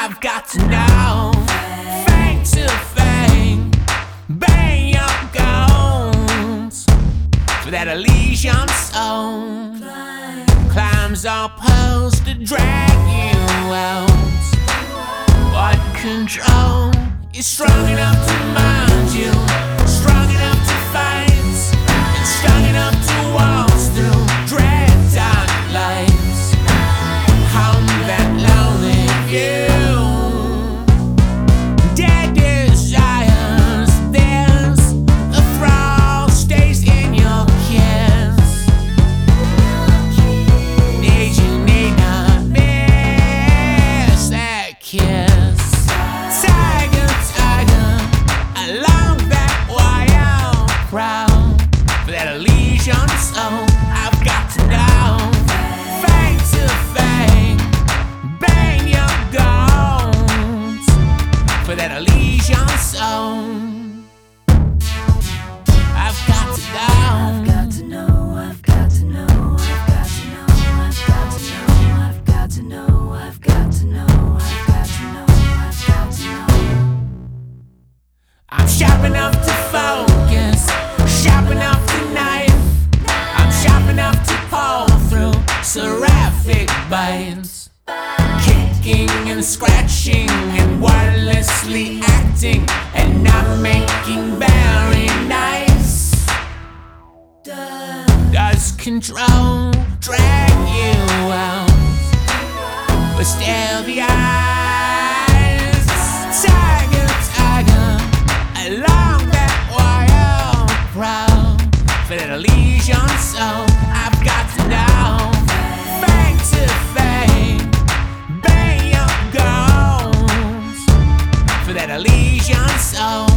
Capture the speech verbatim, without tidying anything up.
I've got to know. Fang to fang, bang your guns for that Elysian zone. Climbs are posts to drag you out. What control is strong enough to mind you? Strong enough to fight, and strong enough to walk through dread dark lights. I'm that lonely view. Dead desires, there's a thrall stays in your kiss. Need you need not miss that kiss. Tiger, tiger, along that wire crowd for that Elysian zone. I've got to know. Fang to fang, bang your guns for that Elysian zone. I've got to know. I've got to know, I've got to know, I've got to know, I've got to know, I've got to know, I've got to know, I've got to know, I've got to know. I'm sharp enough to focus, sharp enough to knife. I'm sharp enough to pull through seraphic bites. Kicking and scratching and wordlessly acting and not making very nice. Does control drag you out? But still the eyes. Tiger, tiger, along that wire proud for that Elysian zone. I've got to know. Fang to fang, bang your guns for that Elysian zone.